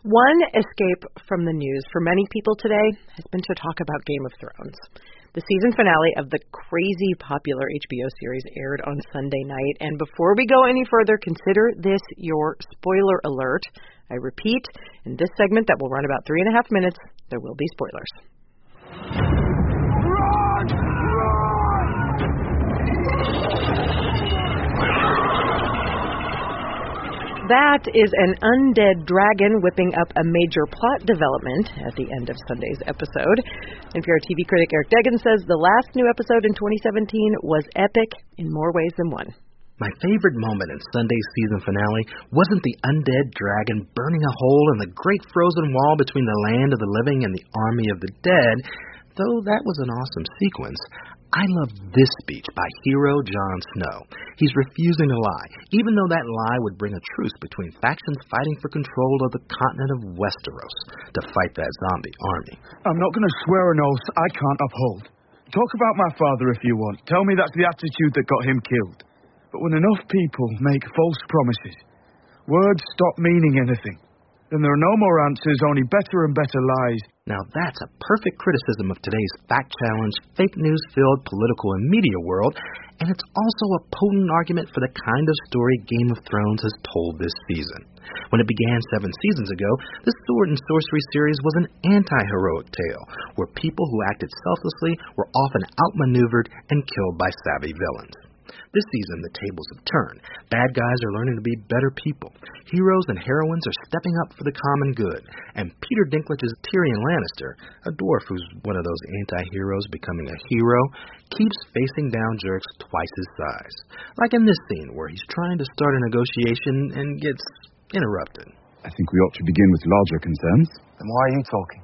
One escape from the news for many people today has been to talk about Game of Thrones. The season finale of the crazy popular HBO series aired on Sunday night. And before we go any further, consider this your spoiler alert. I repeat, in this segment that will run about 3.5 minutes, there will be spoilers. Run! That is an undead dragon whipping up a major plot development at the end of Sunday's episode. NPR TV critic Eric Deggans says the last new episode in 2017 was epic in more ways than one. My favorite moment in Sunday's season finale wasn't the undead dragon burning a hole in the great frozen wall between the land of the living and the army of the dead, though that was an awesome sequence. I love this speech by hero Jon Snow. He's refusing to lie, even though that lie would bring a truce between factions fighting for control of the continent of Westeros to fight that zombie army. I'm not going to swear an oath I can't uphold. Talk about my father if you want. Tell me that's the attitude that got him killed. But when enough people make false promises, words stop meaning anything. Then there are no more answers, only better and better lies. Now that's a perfect criticism of today's fact-challenged, fake news-filled political and media world, and it's also a potent argument for the kind of story Game of Thrones has told this season. When it began 7 seasons ago, the sword and sorcery series was an anti-heroic tale, where people who acted selflessly were often outmaneuvered and killed by savvy villains. This season, the tables have turned. Bad guys are learning to be better people. Heroes and heroines are stepping up for the common good. And Peter Dinklage's Tyrion Lannister, a dwarf who's one of those anti-heroes becoming a hero, keeps facing down jerks twice his size. Like in this scene where he's trying to start a negotiation and gets interrupted. I think we ought to begin with larger concerns. Then why are you talking?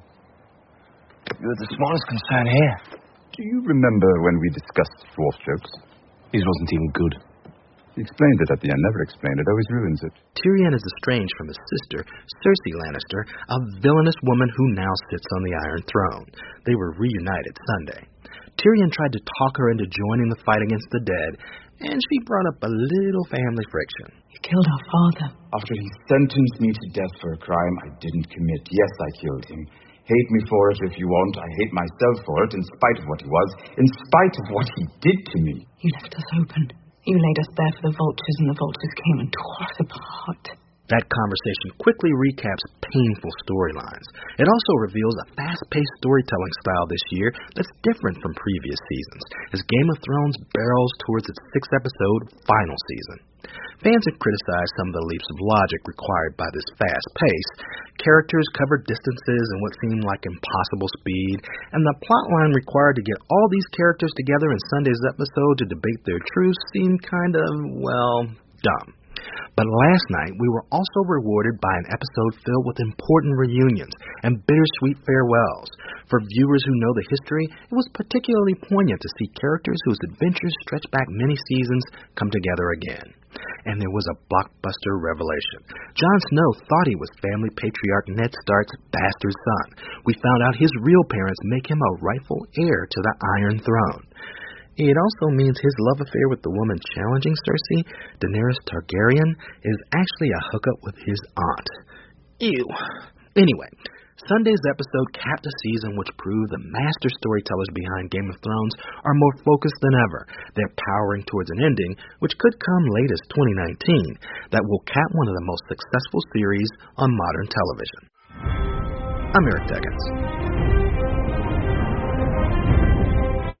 You're the smallest concern here. Do you remember when we discussed dwarf jokes? His wasn't even good. He explained it at the end, never explained it, always ruins it. Tyrion is estranged from his sister, Cersei Lannister, a villainous woman who now sits on the Iron Throne. They were reunited Sunday. Tyrion tried to talk her into joining the fight against the dead, and she brought up a little family friction. You killed our father. After he sentenced me to death for a crime I didn't commit, yes, I killed him. Hate me for it if you want. I hate myself for it, in spite of what he was, in spite of what he did to me. You left us open. You laid us bare for the vultures, and the vultures came and tore us apart. That conversation quickly recaps painful storylines. It also reveals a fast-paced storytelling style this year that's different from previous seasons, as Game of Thrones barrels towards its 6th-episode final season. Fans have criticized some of the leaps of logic required by this fast pace. Characters covered distances in what seemed like impossible speed, and the plotline required to get all these characters together in Sunday's episode to debate their truths seemed kind of, well, dumb. But last night, we were also rewarded by an episode filled with important reunions and bittersweet farewells. For viewers who know the history, it was particularly poignant to see characters whose adventures stretch back many seasons come together again. And there was a blockbuster revelation. Jon Snow thought he was family patriarch Ned Stark's bastard son. We found out his real parents make him a rightful heir to the Iron Throne. It also means his love affair with the woman challenging Cersei, Daenerys Targaryen, is actually a hookup with his aunt. Ew. Anyway, Sunday's episode capped a season which proved the master storytellers behind Game of Thrones are more focused than ever. They're powering towards an ending, which could come late as 2019, that will cap one of the most successful series on modern television. I'm Eric Deggans.